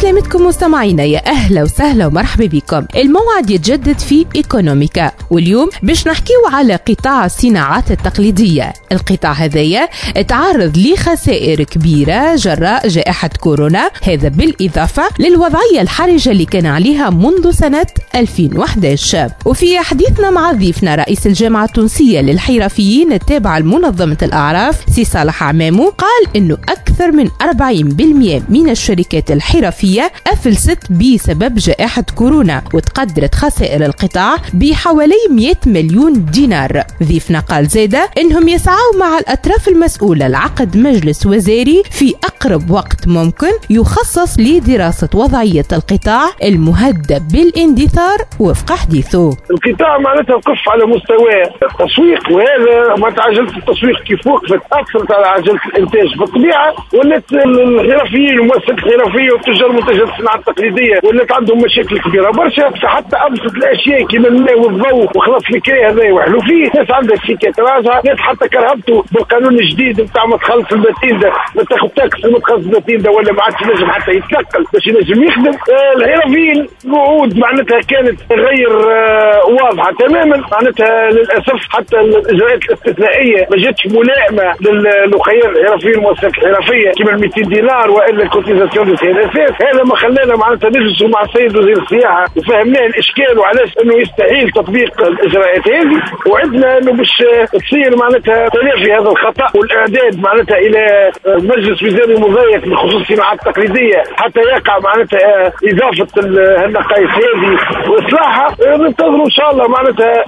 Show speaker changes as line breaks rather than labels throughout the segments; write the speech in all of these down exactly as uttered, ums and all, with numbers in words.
عسلامتكم مستمعينا، يا أهلا وسهلا ومرحبا بكم. الموعد يتجدد في إيكونوميكا، واليوم باش نحكيو على قطاع الصناعات التقليدية. القطاع هذايا تعرض لخسائر كبيرة جراء جائحة كورونا، هذا بالإضافة للوضعية الحرجة اللي كان عليها منذ سنة ألفين وإحدى عشر. وفي حديثنا مع ضيفنا رئيس الجامعة التونسية للحرفيين التابعة لمنظمة الأعراف سي صالح عمامو، قال إنه أكثر من أربعين بالمئة من الشركات الحرفية أفلست بسبب جائحة كورونا، وتقدرت خسائر القطاع بحوالي مئة مليون دينار. ضيفنا قال زيادة إنهم يسعوا مع الأطراف المسؤولة لعقد مجلس وزاري في أقرب وقت ممكن يخصص لدراسة وضعية القطاع المهدد بالاندثار وفق حديثه.
القطاع معناتها وقف على مستوى التسويق، وهذا ما عجلة التسويق كيف وقفت أثرت على عجلة الإنتاج. بالطبيعة ولات الحرفيين ومؤسسات الحرفية وتجار منتجات الصناعة التقليدية ولات عندهم مشاكل كبيرة برشا، حتى أبسط الأشياء كما الماء والضوء وخلاص الكري هذا يوحلوا فيه. ناس عندها شيكات راجعة، ناس حتى كرهبتوا بالقانون الجديد نتاع ما تخلص الباتين ده، ما تاخذ تاكس ما تخلص الباتين ده، ولا ما عادش ينجم حتى يتنقل باش ينجم يخدم. آه الحرفيين وعود معناتها كانت غير آه واضحة تماما، معناتها للأسف حتى الإجراءات الاستثنائية ما جاتش ملائمة للخيار الحرفيين والمؤسسات الحرفية كما ال مئتين دينار والا الكوتيزاسيون دو سي ان اس اس. هذا ما خلانا معناتها نجلسوا مع السيد وزير السياحة وفهمناه الإشكال وعلاش إنه يستحيل تطبيق الإجراءات هذه، وعدنا إنه باش تصير معناتها تلافي هذا الخطأ والإعداد معناتها إلى مجلس وزاري مضايق بخصوص الصناعات التقليدية حتى يقع معناتها إضافة النقائص هذه وإصلاحها. ننتظروا إن شاء الله معناتها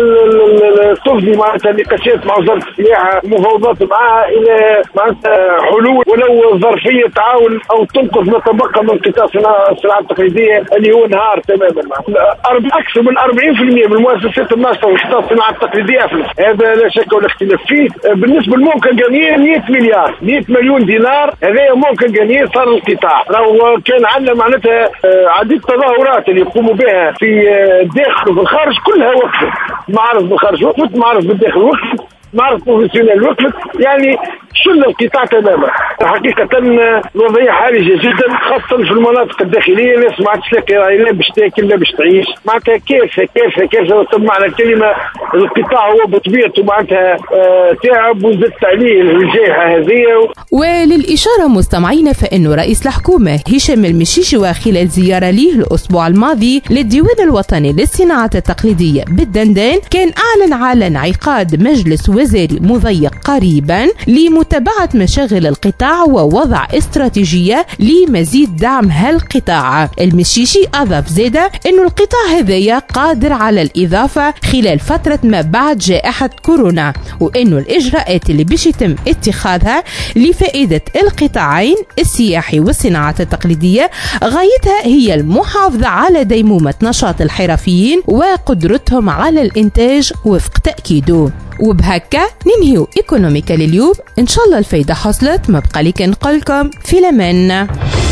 تفضي معناتها نقاشات مع وزارة السياحة ومفاوضات معها إلى معناتها حلول ولو ظرفية تعاون أو تنقذ ما تبقى من قطاع الصناعة التقليدية اللي هو انهار تماما. أكثر من أربعين بالمئة من المؤسسات الناشطة في قطاع الصناعة التقليدية أفلس، هذا لا شك ولا اختلاف فيه. بالنسبة لممكن جميع مئة مليار مئة مليون دينار، هذا ممكن جميع صار القطاع. راهو كان عندنا معناتها عديد التظاهرات اللي يقوموا بها في الداخل وفي الخارج كلها وقفت. معارض بالخارج وقفت، معارض بالداخل وقفت، معرض بروفيسيونيل وقفت، يعني شل القطاع تماما. حقيقة الوضعية حرجة جدا خاصة في المناطق الداخلية، الناس ما عادش لاقي لا باش تاكل لا باش تعيش، معناتها كارثة كارثة كارثة بمعنى الكلمة. القطاع هو بطبيعته معناتها آه تعب وزدت عليه الجائحة هذه.
وللإشارة مستمعينا فإنه رئيس الحكومة هشام المشيشي خلال زيارة ليه الأسبوع الماضي للديوان الوطني للصناعات التقليدية بالدندان كان أعلن على انعقاد مجلس وزاري مضيق قريبا لمتابعة مشاغل القطاع ووضع استراتيجية لمزيد دعم هالقطاع. المشيشي أضاف زيادة أن القطاع هذايا قادر على الإضافة خلال فترة ما بعد جائحة كورونا، وأنه الإجراءات اللي باش يتم اتخاذها لفائدة القطاعين السياحي والصناعات التقليدية غايتها هي المحافظة على ديمومة نشاط الحرفيين وقدرتهم على الإنتاج وفق تأكيده. وبهكا ننهيو إيكونوميكا لليوم، إن شاء الله الفايدة حصلت. ما بقى لي كنقولكم في الأمان.